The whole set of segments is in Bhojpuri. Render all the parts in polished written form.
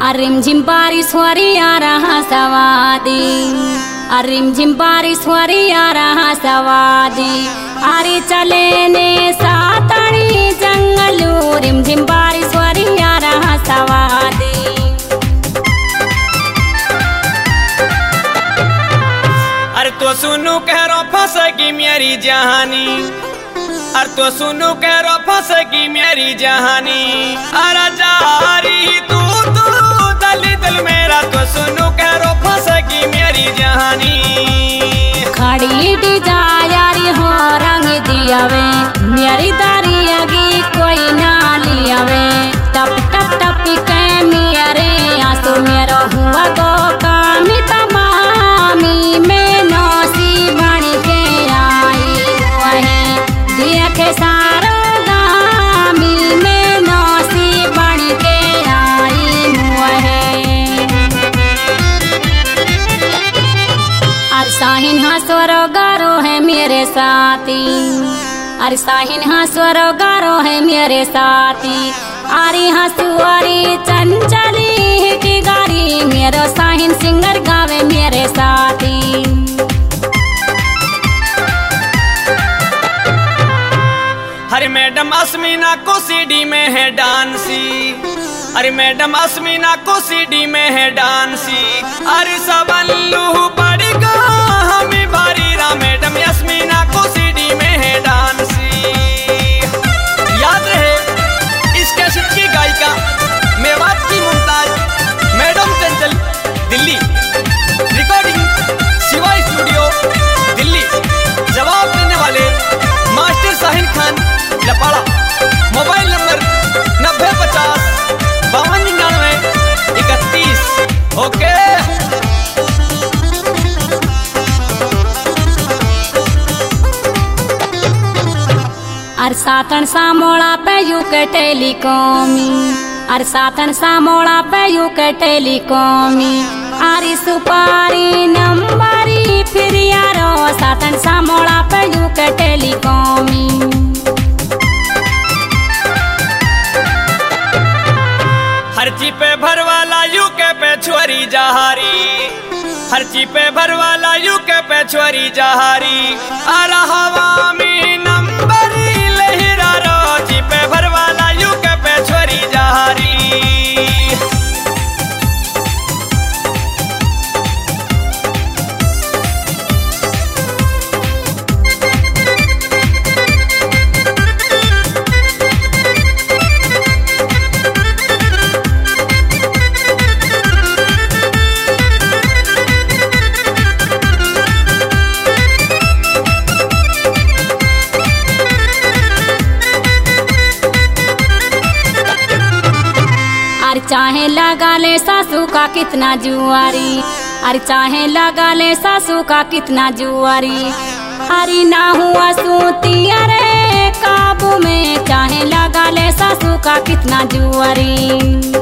रिमझिम बारिश हो रही आ रहा सवादी, रिमझिम बारिश हो रही आ रहा सवादी। अरे चले ने सातड़ी जंगलू, रिमझिम बारिश हो रही आ रहा सवादी। अरे तो सुनू कह रो फंसेगी मेरी जहानी, अरे तो सुनू कह रो फंसेगी मेरी जहानी। अरे जा रही तू दिल मेरा, तो सुनू कह रो फंसेगी मेरी जहानी। खड़ी डिजारी हो रंग दियावे, मेरी दारियागी कोई ना लियावे। टप टप टप के मेरे आंसू मेरो हुआ गो कामी तमामी में नौसी बन के आई वही देखे सारो गामी में नौसी बन के आई वही। साहिन हासवरो गारो है मेरे साथी, अरे साहिन हासवरो गारो है मेरे साथी। अरे हंसुआरी चंचली की गारी, मेरो साहिन सिंगर गावे मेरे साथी। अरे मैडम अस्मीना को सीडी में है डांसी, अरे मैडम अस्मीना को सीडी में है डांसी। अरे सबल्लू पड़ेगा हमें भारी रा, मैडम अस्मीना को सीडी में है डांसी। याद रहे इस कैसेट की गायिका मेवात की Mumtaz madam Chanchal, Delhi. Recording Shiva studio Delhi. जवाब देने वाले master Sahin Khan Lapada. Mobile number 9050 5299 31। Okay. अरे सातन सामोड़ा पे यू के टेलीकॉमी, अरे सातन सामोड़ा पे यू के टेलीकॉमी। अरे सुपारी नंबरी फिर यारो, सातन सामोड़ा पे यू के टेलीकॉमी। हरची पे भरवाला यू के पे छोरी जहारी, हरची पे भरवाला यू के पे छोरी जहारी। अरे हवा में नंबरी लहरा रो, जी पे भरवाला यू के पे छोरी जहारी। चाहे लगा ले सासू का कितना जुआरी, अरे चाहे लगा ले सासू का कितना जुआरी। अरे ना हुआ सूती अरे काबू में, चाहे लगा ले सासू का कितना जुआरी।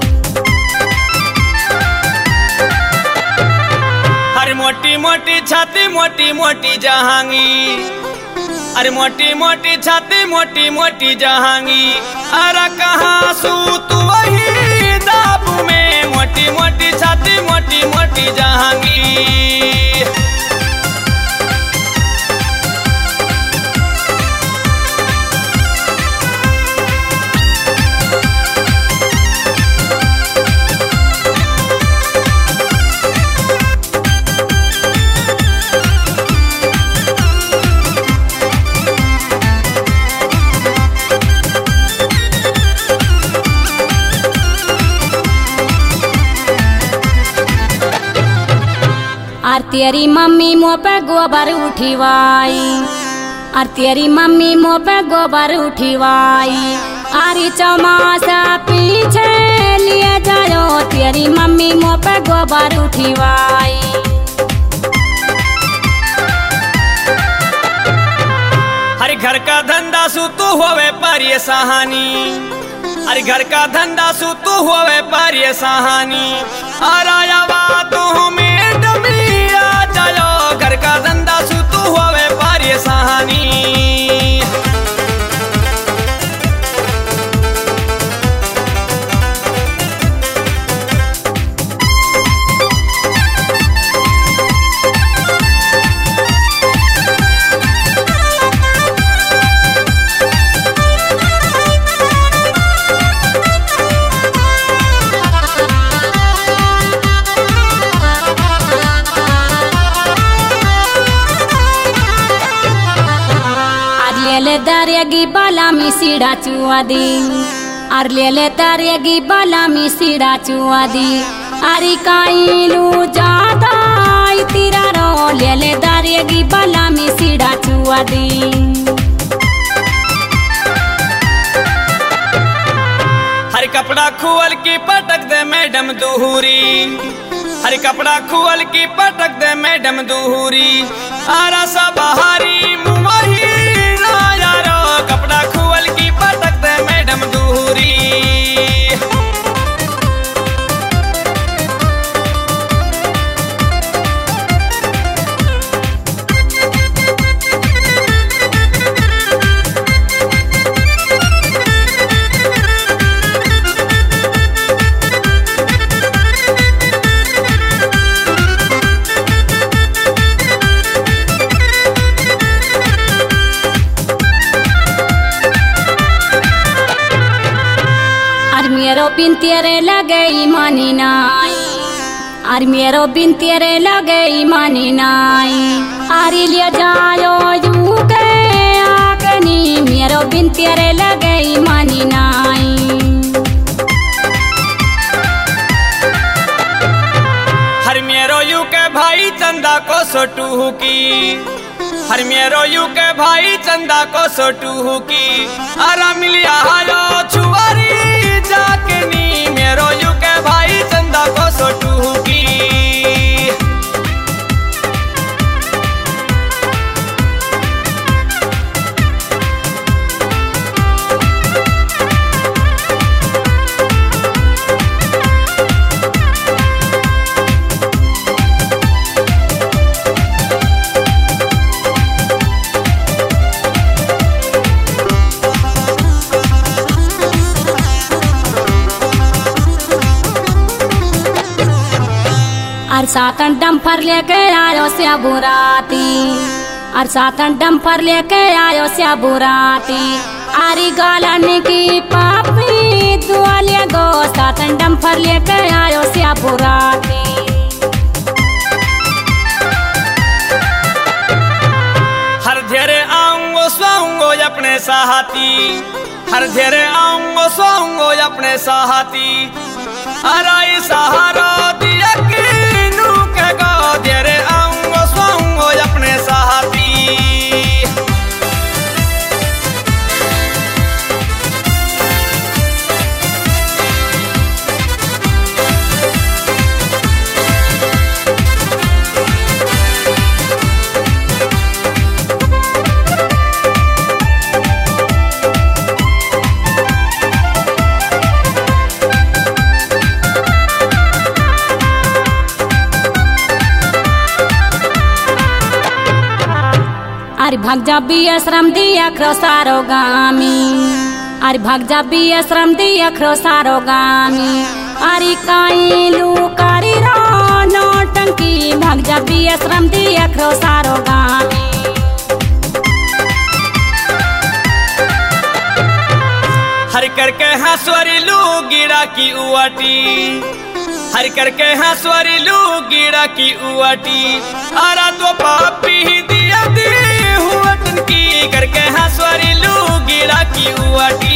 हर मोटी मोटी छाती मोटी मोटी जहांगी, अरे मोटी मोटी छाती मोटी मोटी जहांगी। अरे कहाँ सू तू वही दाबू में, मोटी मोटी छाती मोटी मोटी जहांगी। तेरी मम्मी मुँह पे गोबर उठीवाई, और तेरी मम्मी मुँह पे गोबर उठीवाई। अरे चमासा पीछे लिए जाओ, तेरी मम्मी मुँह पे गोबर उठीवाई। हर घर का धंधा सु तू होवे पर ये सहानी, अरे घर का धंधा सु तू होवे पर ये सहानी। आया बातों में घर का धंधा सु तू होवे पर ये सहानी। तारेगी बाला में सीढ़ा चुआ दी और ले तारेगी बाला में सीढ़ा चुआ दी अरे काइलू ज्यादा तेरा रो ले तारेगी बाला में सीढ़ा चुआ दी। हर कपड़ा खुअल की पटक दे मैडम दूरी, हर कपड़ा खुअल की पटक दे मैडम दूरी आरा सा बहारी मुमही यारो कपड़ा खुअल की पटक दे मैडम दूरी। मेरो बिन तेरे लगे मानी नाई और मेरो बिन तेरे लगे मानी नाई आरी ले जायो यू के आकनी मेरो बिन तेरे लगे मानी नाई। हर मेरो यू के भाई चंदा को सोटू की, हर मेरो यू के भाई चंदा को सोटू की आरा मिलिया आयो छुआरी जाके नी मेरो यू के भाई चंदा को सोटू की। और सातन डम्फर लेके आयो से बुराती और सातन डम्फर लेके आयो से बुराती आरी गालन की पापी दुआ ले गो सातन डम्फर लेके आयो से बुराती। हर धेरे आऊंगो स्वाऊंगो अपने साहती, हर धेरे आऊंगो स्वाऊंगो अपने साहती अराई सहारा दिया कीनू के गो धेरे आऊंगो स्वाऊंगो अपने साहती। अरे भाग जा भी आश्रम दिया खरो सारो गामी अरे भाग जा भी आश्रम दिया खरो सारो गामी अरे काइलू कारी रो नौटंकी भाग जा भी आश्रम दिया खरो सारो गामी। हर करके हंसवरी लू गिरा की उआटी, हर करके हंसवरी लू गिरा की उआटी आरा तो पापी दिया दी हुआटन की करके हंसवरी लू गिरा की उआटी।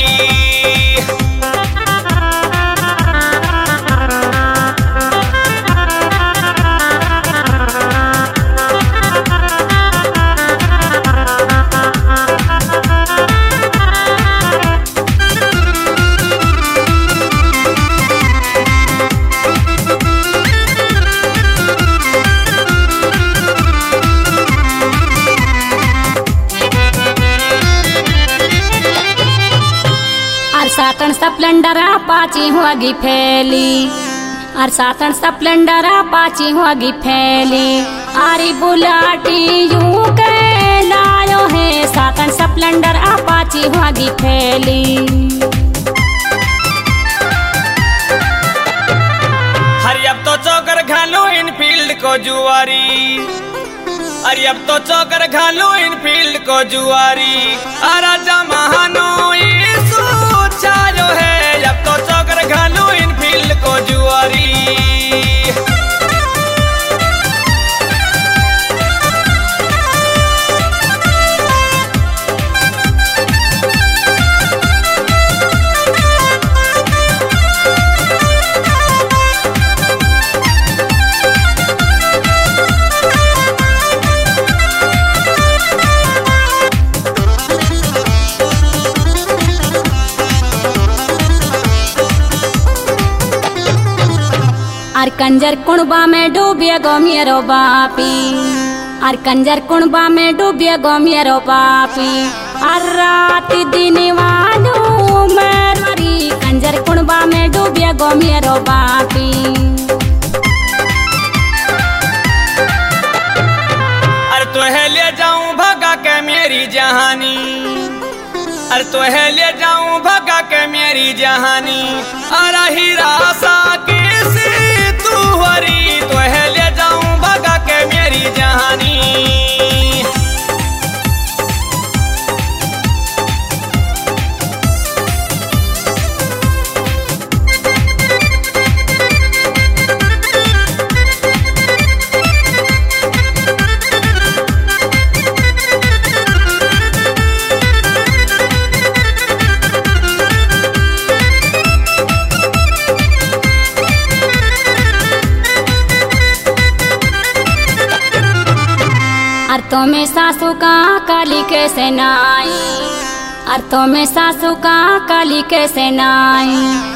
सातन स्प्लेंडर अपाची होगी फैली और सातन स्प्लेंडर अपाची होगी फैली आरी बुलाटी यू के लायो है सातन स्प्लेंडर अपाची होगी फैली। हरी अब तो चौकर घालो इनफील्ड को जुआरी, अरे अब तो चौकर घालो इनफील्ड को जुआरी आरा जमानो चालो है अब तो चौकर घालो इनफील्ड को जुआरी। अर कंजर कुणबा में डूबिया गो मेरो बापी, अर कंजर कुणबा में डूबिया गो मेरो बापी। अर रात दिन वालू मेरी कंजर कुणबा में डूबिया गो मेरो बापी। अरे तोहे ले जाऊं भगा के मेरी जहानी, अरे तोहे ले जाऊं भगा के मेरी जहानी। अरे हीरा सा किसी तू हरी, तोहे ले जाऊं भगा के मेरी जहानी। अर तो में सासू का काली कैसे नाई, अर तो में सासू का काली कैसे नाई।